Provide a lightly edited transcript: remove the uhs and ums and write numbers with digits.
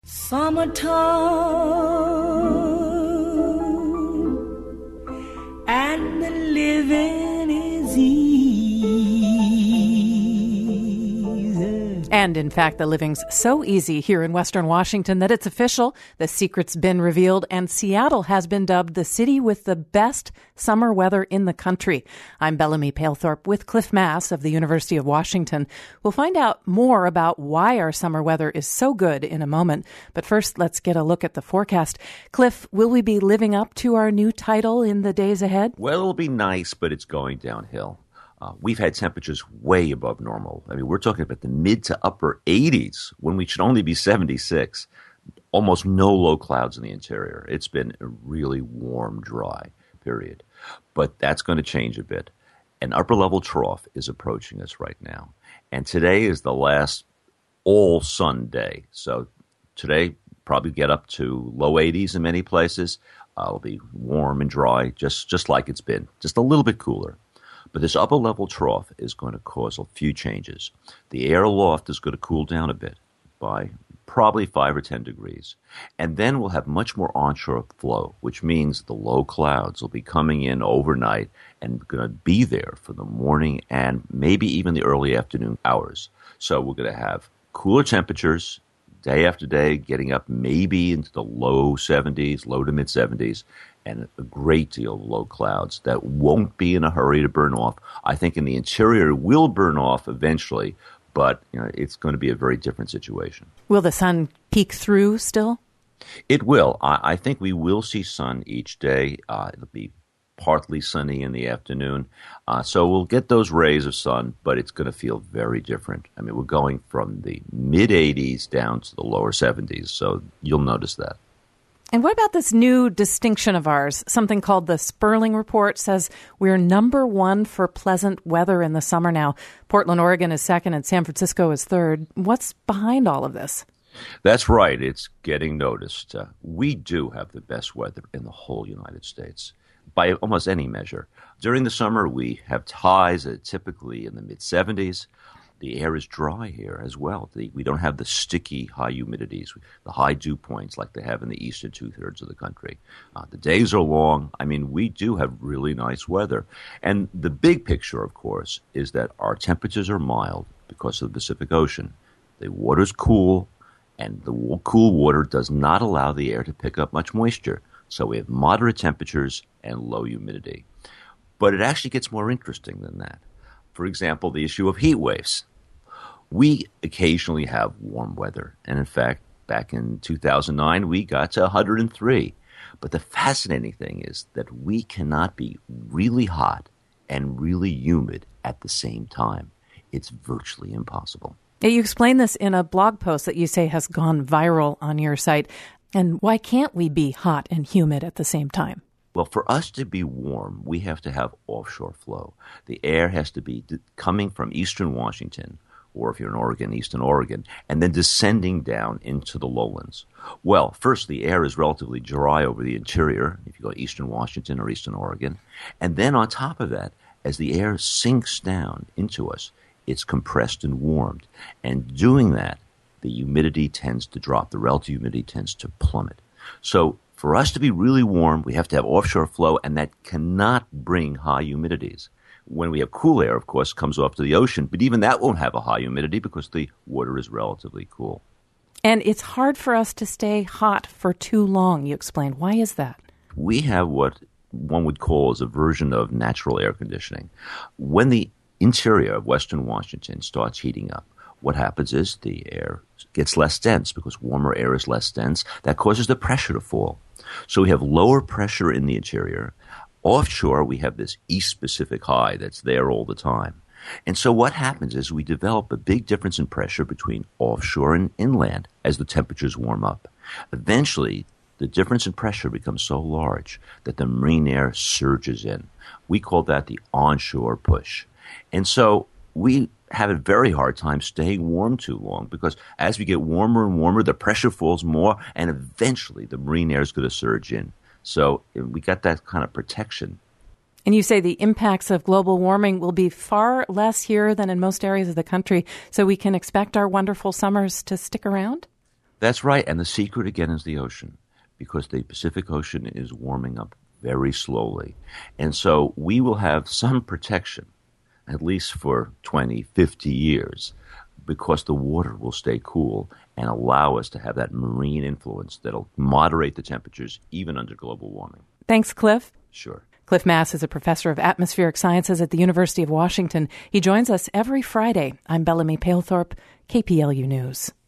Summertime and the living is easy. And in fact, the living's so easy here in Western Washington that it's official. The secret's been revealed, and Seattle has been dubbed the city with the best summer weather in the country. I'm Bellamy Palethorpe with Cliff Mass of the University of Washington. We'll find out more about why our summer weather is so good in a moment. But first, let's get a look at the forecast. Cliff, will we be living up to our new title in the days ahead? Well, it'll be nice, but it's going downhill. We've had temperatures way above normal. I mean, we're talking about the mid to upper 80s when we should only be 76. Almost no low clouds in the interior. It's been a really warm, dry period. But that's going to change a bit. An upper-level trough is approaching us right now. And today is the last all-sun day. So today, probably get up to low 80s in many places. It'll be warm and dry, just like it's been, just a little bit cooler. But this upper-level trough is going to cause a few changes. The air aloft is going to cool down a bit by probably 5 or 10 degrees. And then we'll have much more onshore flow, which means the low clouds will be coming in overnight and going to be there for the morning and maybe even the early afternoon hours. So we're going to have cooler temperatures day after day, getting up maybe into the low 70s, low to mid 70s, and a great deal of low clouds that won't be in a hurry to burn off. I think in the interior it will burn off eventually, but it's going to be a very different situation. Will the sun peek through still? It will. I think we will see sun each day. It'll be partly sunny in the afternoon. So we'll get those rays of sun, but it's going to feel very different. I mean, we're going from the mid-80s down to the lower 70s, so you'll notice that. And what about this new distinction of ours? Something called the Sperling Report says we're number one for pleasant weather in the summer now. Portland, Oregon is second and San Francisco is third. What's behind all of this? That's right. It's getting noticed. We do have the best weather in the whole United States by almost any measure. During the summer, we have highs typically in the mid-70s. The air is dry here as well. We don't have the sticky high humidities, the high dew points like they have in the eastern two-thirds of the country. The days are long. I mean, we do have really nice weather. And the big picture, of course, is that our temperatures are mild because of the Pacific Ocean. The water's cool, and the cool water does not allow the air to pick up much moisture. So we have moderate temperatures and low humidity. But it actually gets more interesting than that. For example, the issue of heat waves. We occasionally have warm weather. And in fact, back in 2009, we got to 103. But the fascinating thing is that we cannot be really hot and really humid at the same time. It's virtually impossible. You explain this in a blog post that you say has gone viral on your site. And why can't we be hot and humid at the same time? Well, for us to be warm, we have to have offshore flow. The air has to be coming from eastern Washington, or if you're in Oregon, eastern Oregon, and then descending down into the lowlands. Well, first, the air is relatively dry over the interior, if you go eastern Washington or eastern Oregon. And then on top of that, as the air sinks down into us, it's compressed and warmed. And doing that, the humidity tends to drop. The relative humidity tends to plummet. So for us to be really warm, we have to have offshore flow, and that cannot bring high humidities. When we have cool air, of course, comes off to the ocean, but even that won't have a high humidity because the water is relatively cool. And it's hard for us to stay hot for too long, you explained. Why is that? We have what one would call as a version of natural air conditioning. When the interior of western Washington starts heating up, what happens is the air gets less dense because warmer air is less dense. That causes the pressure to fall. So we have lower pressure in the interior. Offshore, we have this East Pacific high that's there all the time. And so what happens is we develop a big difference in pressure between offshore and inland as the temperatures warm up. Eventually, the difference in pressure becomes so large that the marine air surges in. We call that the onshore push. And so we have a very hard time staying warm too long because as we get warmer and warmer, the pressure falls more, and eventually the marine air is going to surge in. So we got that kind of protection. And you say the impacts of global warming will be far less here than in most areas of the country, so we can expect our wonderful summers to stick around? That's right. And the secret, again, is the ocean, because the Pacific Ocean is warming up very slowly. And so we will have some protection, at least for 20, 50 years, because the water will stay cool and allow us to have that marine influence that'll moderate the temperatures even under global warming. Thanks, Cliff. Sure. Cliff Mass is a professor of atmospheric sciences at the University of Washington. He joins us every Friday. I'm Bellamy Palethorpe, KPLU News.